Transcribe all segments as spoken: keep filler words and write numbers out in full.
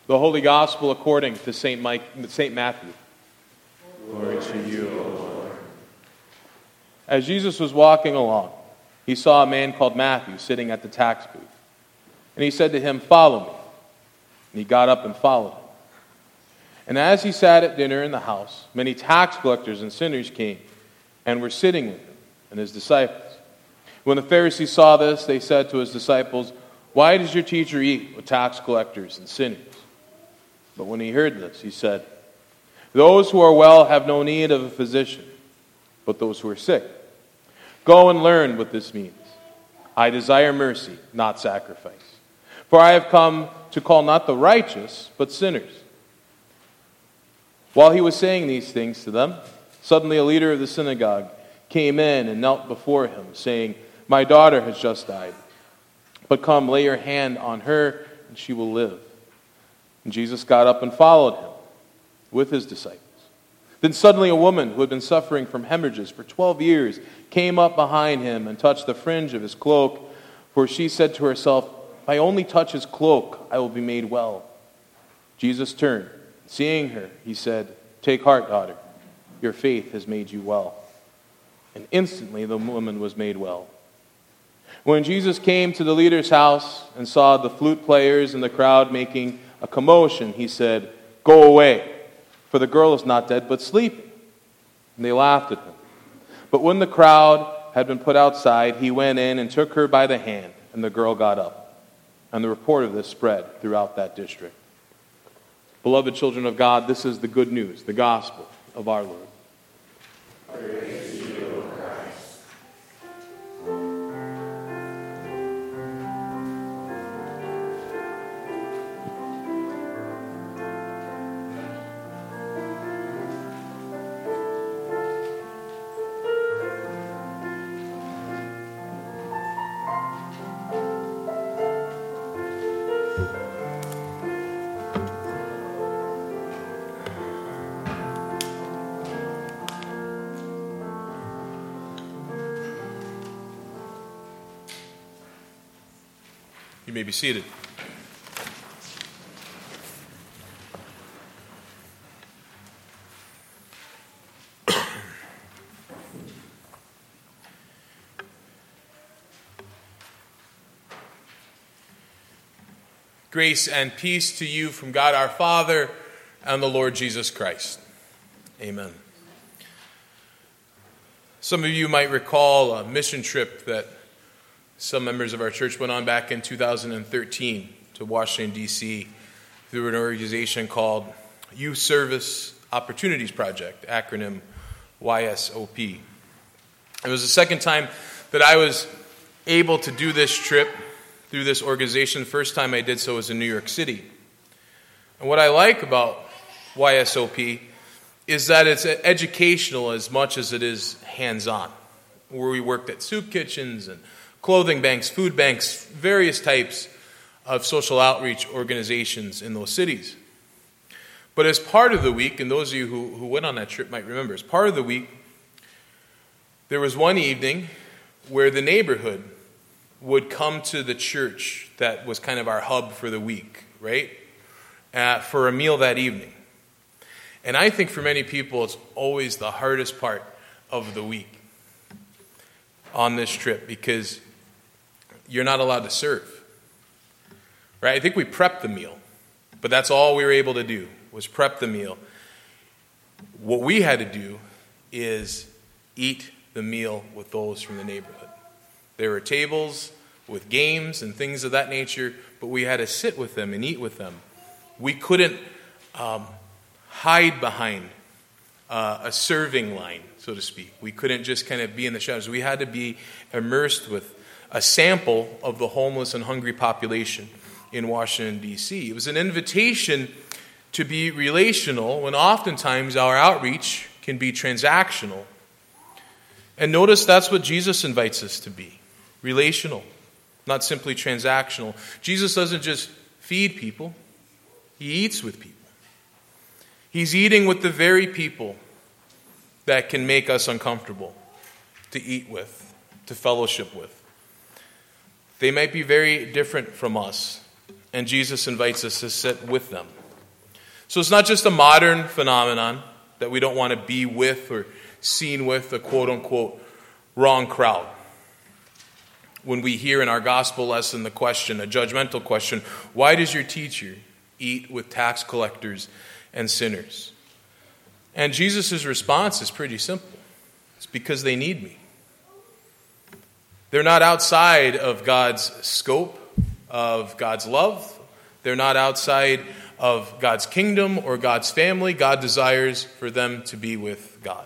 The Holy Gospel according to Saint Mike, Saint Matthew. Glory to you, O Lord. As Jesus was walking along, he saw a man called Matthew sitting at the tax booth. And he said to him, "Follow me." And he got up and followed him. And as he sat at dinner in the house, many tax collectors and sinners came and were sitting with him and his disciples. When the Pharisees saw this, they said to his disciples, "Why does your teacher eat with tax collectors and sinners?" But when he heard this, he said, "Those who are well have no need of a physician, but those who are sick. Go and learn what this means. I desire mercy, not sacrifice. For I have come to call not the righteous, but sinners." While he was saying these things to them, suddenly a leader of the synagogue came in and knelt before him, saying, "My daughter has just died, but come, lay your hand on her, and she will live." And Jesus got up and followed him with his disciples. Then suddenly a woman who had been suffering from hemorrhages for twelve years came up behind him and touched the fringe of his cloak, for she said to herself, "If I only touch his cloak, I will be made well." Jesus turned. Seeing her, he said, "Take heart, daughter. Your faith has made you well." And instantly the woman was made well. When Jesus came to the leader's house and saw the flute players and the crowd making a commotion, he said, "Go away, for the girl is not dead but sleeping." And they laughed at him. But when the crowd had been put outside, he went in and took her by the hand, and the girl got up. And the report of this spread throughout that district. Beloved children of God, this is the good news, the gospel of our Lord. Praise to you, O Christ. You may be seated. Grace and peace to you from God our Father and the Lord Jesus Christ. Amen. Some of you might recall a mission trip that some members of our church went on back in two thousand thirteen to Washington, D C through an organization called Youth Service Opportunities Project, acronym Y S O P. It was the second time that I was able to do this trip through this organization. The first time I did so was in New York City. And what I like about Y S O P is that it's educational as much as it is hands-on, where we worked at soup kitchens and clothing banks, food banks, various types of social outreach organizations in those cities. But as part of the week, and those of you who, who went on that trip might remember, as part of the week, there was one evening where the neighborhood would come to the church that was kind of our hub for the week, right, uh, for a meal that evening. And I think for many people, it's always the hardest part of the week on this trip, because you're not allowed to serve, right? I think we prepped the meal, but that's all we were able to do, was prep the meal. What we had to do is eat the meal with those from the neighborhood. There were tables with games and things of that nature, but we had to sit with them and eat with them. We couldn't um, hide behind uh, a serving line, so to speak. We couldn't just kind of be in the shadows. We had to be immersed with a sample of the homeless and hungry population in Washington, D C It was an invitation to be relational when oftentimes our outreach can be transactional. And notice that's what Jesus invites us to be, relational, not simply transactional. Jesus doesn't just feed people, he eats with people. He's eating with the very people that can make us uncomfortable to eat with, to fellowship with. They might be very different from us, and Jesus invites us to sit with them So it's not just a modern phenomenon that we don't want to be with or seen with a quote-unquote wrong crowd. When we hear in our gospel lesson the question, a judgmental question, why does your teacher eat with tax collectors and sinners? And Jesus' response is pretty simple. It's because they need me. They're not outside of God's scope, of God's love. They're not outside of God's kingdom or God's family. God desires for them to be with God.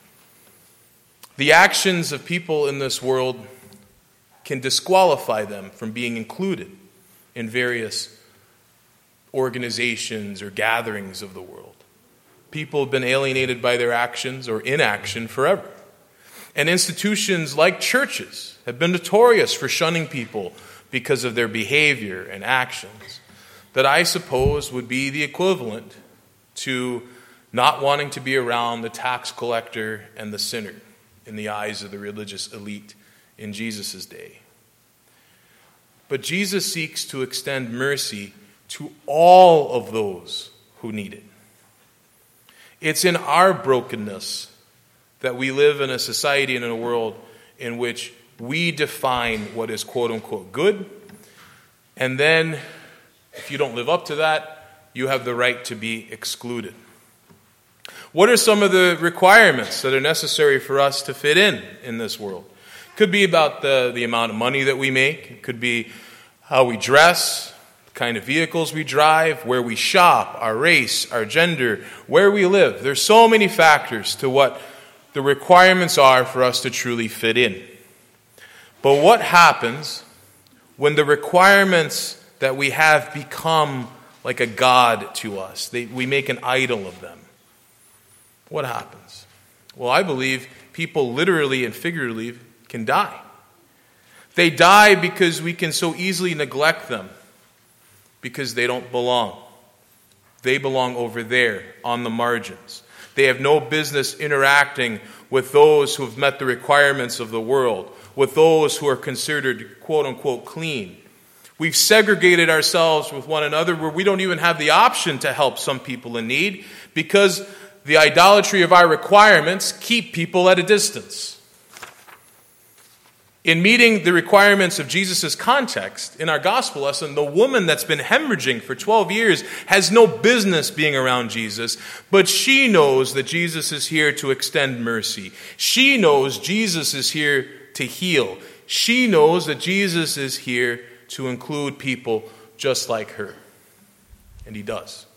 The actions of people in this world can disqualify them from being included in various organizations or gatherings of the world. People have been alienated by their actions or inaction forever. And institutions like churches have been notorious for shunning people because of their behavior and actions that I suppose would be the equivalent to not wanting to be around the tax collector and the sinner in the eyes of the religious elite in Jesus' day. But Jesus seeks to extend mercy to all of those who need it. It's in our brokenness that we live in a society and in a world in which we define what is quote-unquote good, and then if you don't live up to that, you have the right to be excluded. What are some of the requirements that are necessary for us to fit in in this world? It could be about the, the amount of money that we make. It could be how we dress, the kind of vehicles we drive, where we shop, our race, our gender, where we live. There's so many factors to what the requirements are for us to truly fit in. But what happens when the requirements that we have become like a god to us? They, we make an idol of them. What happens? Well, I believe people literally and figuratively can die. They die because we can so easily neglect them because they don't belong. They belong over there on the margins. They have no business interacting with those who have met the requirements of the world, with those who are considered quote-unquote clean. We've segregated ourselves with one another where we don't even have the option to help some people in need because the idolatry of our requirements keep people at a distance. In meeting the requirements of Jesus' context, in our gospel lesson, the woman that's been hemorrhaging for twelve years has no business being around Jesus, but she knows that Jesus is here to extend mercy. She knows Jesus is here to heal. She knows that Jesus is here to include people just like her. And he does.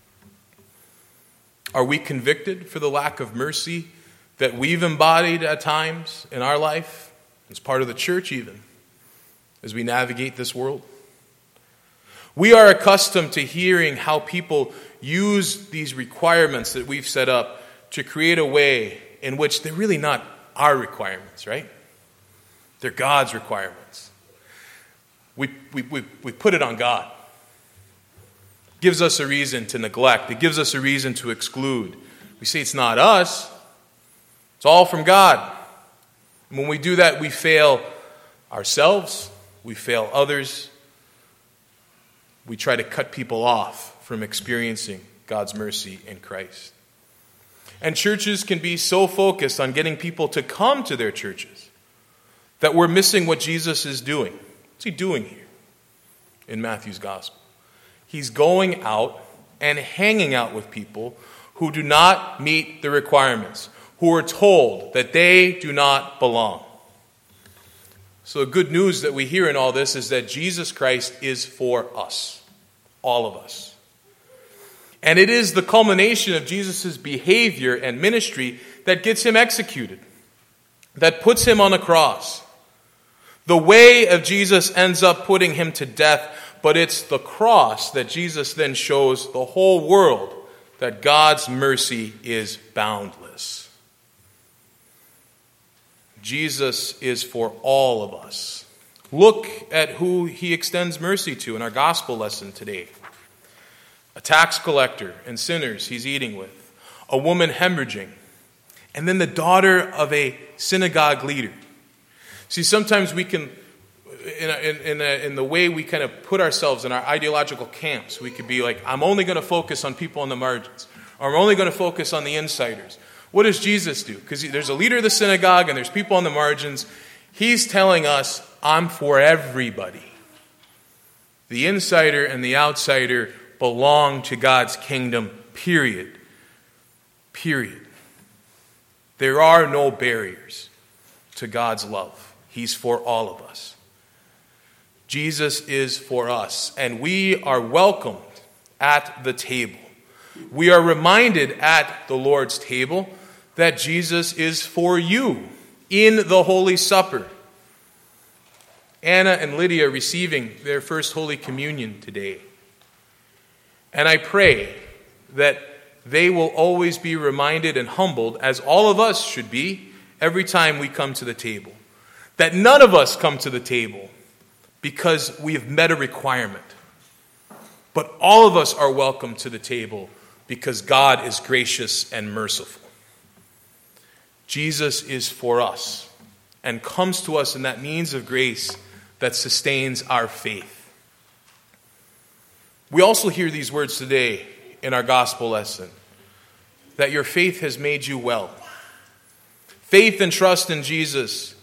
Are we convicted for the lack of mercy that we've embodied at times in our life? As part of the church even, as we navigate this world. We are accustomed to hearing how people use these requirements that we've set up to create a way in which they're really not our requirements, right? They're God's requirements. We, we, we, we put it on God. It gives us a reason to neglect. It gives us a reason to exclude. We say it's not us. It's all from God. When we do that, we fail ourselves, we fail others. We try to cut people off from experiencing God's mercy in Christ. And churches can be so focused on getting people to come to their churches that we're missing what Jesus is doing. What's he doing here in Matthew's gospel? He's going out and hanging out with people who do not meet the requirements, who are told that they do not belong. So the good news that we hear in all this is that Jesus Christ is for us, all of us. And it is the culmination of Jesus' behavior and ministry that gets him executed, that puts him on the cross. The way of Jesus ends up putting him to death, but it's the cross that Jesus then shows the whole world that God's mercy is boundless. Jesus is for all of us. Look at who he extends mercy to in our gospel lesson today. A tax collector and sinners he's eating with. A woman hemorrhaging. And then the daughter of a synagogue leader. See, sometimes we can in, a, in, in, a, in the way we kind of put ourselves in our ideological camps, we could be like, I'm only going to focus on people on the margins, or I'm only going to focus on the insiders. What does Jesus do? Because there's a leader of the synagogue and there's people on the margins. He's telling us, I'm for everybody. The insider and the outsider belong to God's kingdom, period. Period. There are no barriers to God's love. He's for all of us. Jesus is for us, and we are welcomed at the table. We are reminded at the Lord's table that Jesus is for you in the Holy Supper. Anna and Lydia receiving their first Holy Communion today. And I pray that they will always be reminded and humbled, as all of us should be, every time we come to the table. That none of us come to the table because we have met a requirement. But all of us are welcome to the table because God is gracious and merciful. Jesus is for us and comes to us in that means of grace that sustains our faith. We also hear these words today in our gospel lesson, that your faith has made you well. Faith and trust in Jesus,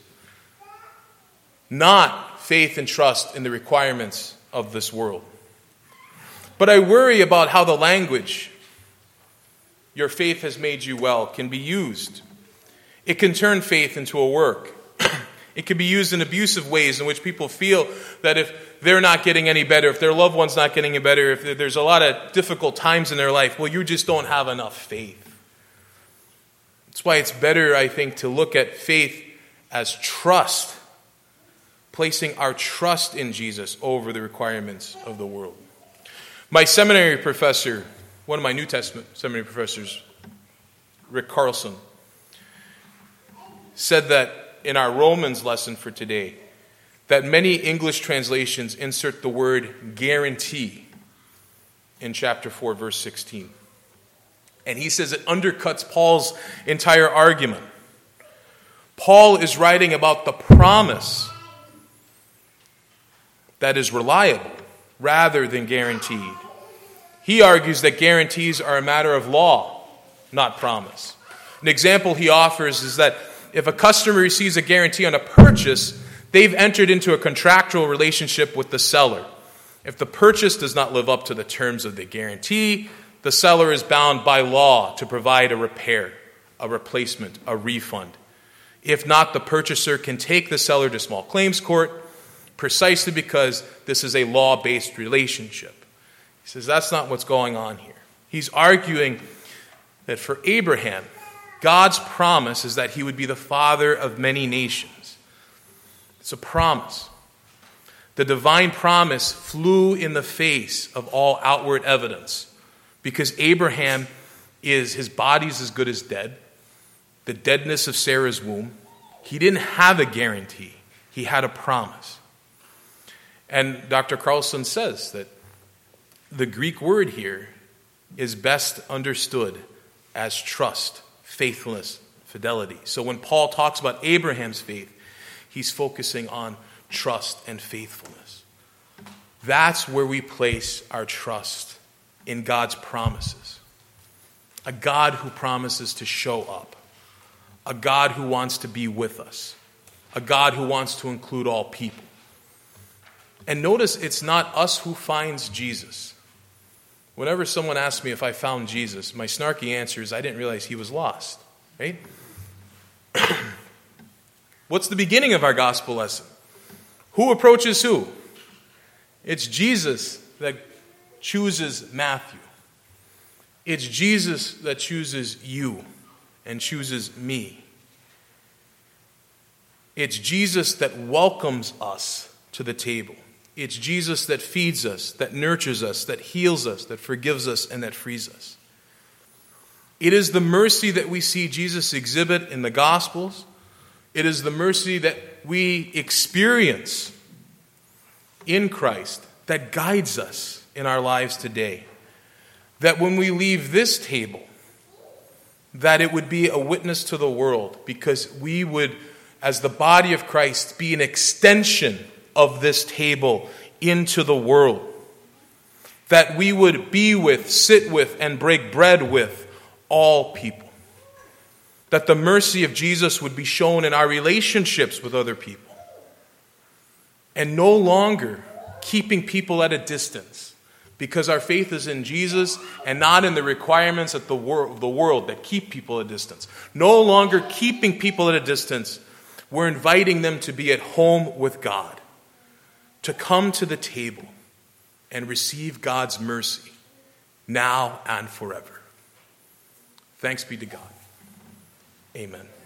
not faith and trust in the requirements of this world. But I worry about how the language, your faith has made you well, can be used. It can turn faith into a work. It can be used in abusive ways in which people feel that if they're not getting any better, if their loved one's not getting any better, if there's a lot of difficult times in their life, well, you just don't have enough faith. That's why it's better, I think, to look at faith as trust, placing our trust in Jesus over the requirements of the world. My seminary professor, one of my New Testament seminary professors, Rick Carlson, said that in our Romans lesson for today, that many English translations insert the word guarantee in chapter four, verse sixteen. And he says it undercuts Paul's entire argument. Paul is writing about the promise that is reliable rather than guaranteed. He argues that guarantees are a matter of law, not promise. An example he offers is that if a customer receives a guarantee on a purchase, they've entered into a contractual relationship with the seller. If the purchase does not live up to the terms of the guarantee, the seller is bound by law to provide a repair, a replacement, a refund. If not, the purchaser can take the seller to small claims court precisely because this is a law-based relationship. He says that's not what's going on here. He's arguing that for Abraham, God's promise is that he would be the father of many nations. It's a promise. The divine promise flew in the face of all outward evidence because Abraham is, his body's as good as dead. The deadness of Sarah's womb. He didn't have a guarantee. He had a promise. And Doctor Carlson says that the Greek word here is best understood as trust, faithfulness, fidelity. So when Paul talks about Abraham's faith, he's focusing on trust and faithfulness. That's where we place our trust in God's promises. A God who promises to show up. A God who wants to be with us. A God who wants to include all people. And notice it's not us who finds Jesus. Whenever someone asks me if I found Jesus, my snarky answer is I didn't realize he was lost. Right? What's the beginning of our gospel lesson? Who approaches who? It's Jesus that chooses Matthew. It's Jesus that chooses you and chooses me. It's Jesus that welcomes us to the table. It's Jesus that feeds us, that nurtures us, that heals us, that forgives us, and that frees us. It is the mercy that we see Jesus exhibit in the Gospels. It is the mercy that we experience in Christ that guides us in our lives today. That when we leave this table, that it would be a witness to the world because we would, as the body of Christ, be an extension of this table into the world. That we would be with, sit with, and break bread with all people. That the mercy of Jesus would be shown in our relationships with other people. And no longer keeping people at a distance, because our faith is in Jesus and not in the requirements of the world, the world that keep people at a distance. No longer keeping people at a distance. We're inviting them to be at home with God, to come to the table and receive God's mercy now and forever. Thanks be to God. Amen.